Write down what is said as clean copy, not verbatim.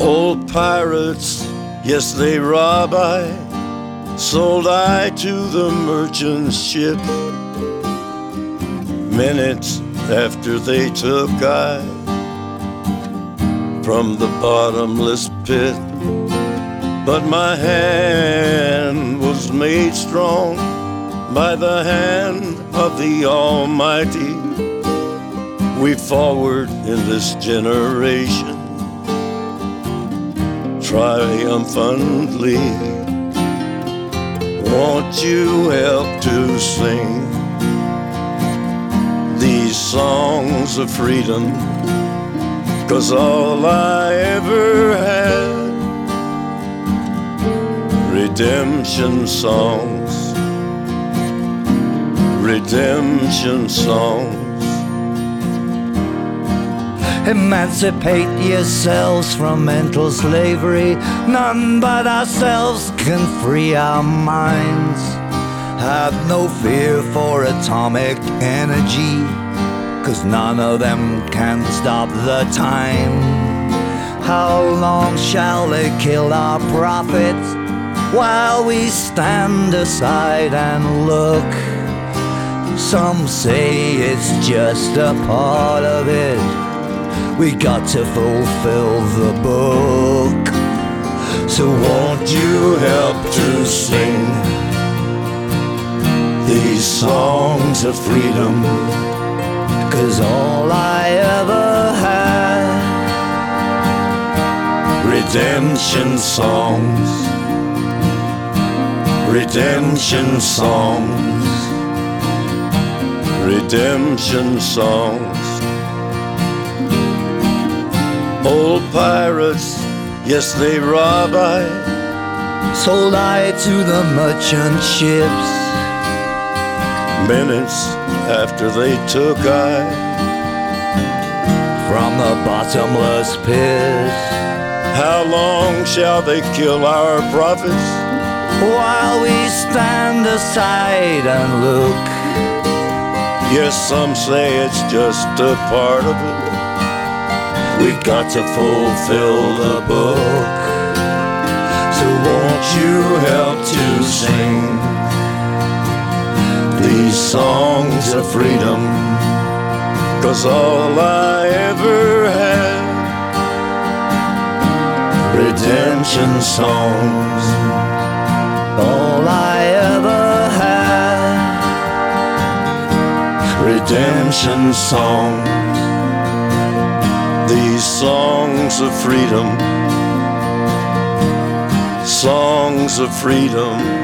Old pirates, yes, they rob I, sold I to the merchant ship. Minutes after they took I from the bottomless pit. But my hand was made strong by the hand of the Almighty. We forward in this generation triumphantly. Won't you help to sing these songs of freedom? 'Cause all I ever had, redemption songs, redemption songs. Emancipate yourselves from mental slavery. None but ourselves can free our minds. Have no fear for atomic energy, 'cause none of them can stop the time. How long shall they kill our prophets while we stand aside and look? Some say it's just a part of it. We got to fulfill the book. So won't you help to sing these songs of freedom? 'Cause all I ever had, redemption songs, redemption songs, redemption songs. Old pirates, yes, they rob I, sold I to the merchant ships. Minutes after they took I from the bottomless pit. How long shall they kill our prophets while we stand aside and look? Yes, some say it's just a part of it. We've got to fulfill the book. So won't you help to sing these songs of freedom? 'Cause all I ever had, redemption songs. All I ever had, redemption songs. These songs of freedom, songs of freedom.